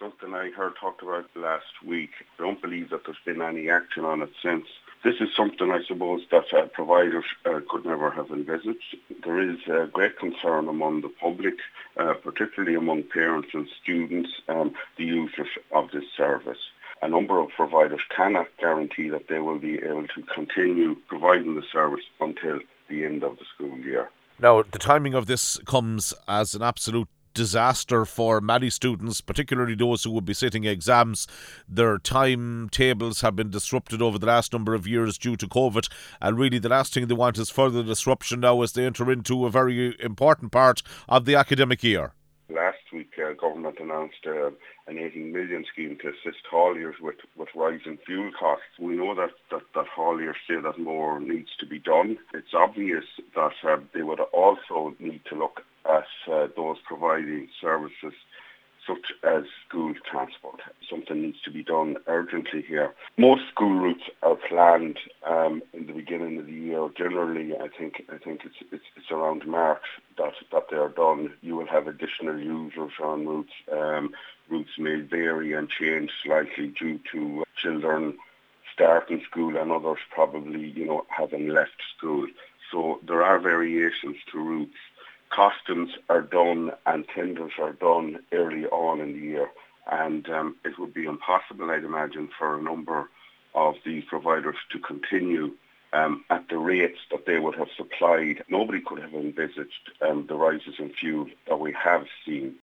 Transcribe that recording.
something I heard talked about last week. I don't believe that there's been any action on it since. This is something, I suppose, that providers could never have envisaged. There is great concern among the public, particularly among parents and students, the users of this service. A number of providers cannot guarantee that they will be able to continue providing the service until the end of the school year. Now, the timing of this comes as an absolute disaster for many students, particularly those who will be sitting exams. Their timetables have been disrupted over the last number of years due to COVID, and really the last thing they want is further disruption now as they enter into a very important part of the academic year. Last week, government announced an 18 million scheme to assist hauliers with rising fuel costs. We know that hauliers say that more needs to be done. It's obvious that they would also need to look at those providing services such as school transport. Something needs to be done urgently here. Most school routes are planned in the beginning of the year. Generally, I think it's around March that they are done. You will have additional users on routes. Routes may vary and change slightly due to children starting school and others probably, having left school. So there are variations to routes. Costings are done and tenders are done early on in the year, and it would be impossible, I'd imagine, for a number of these providers to continue at the rates that they would have supplied. Nobody could have envisaged the rises in fuel that we have seen.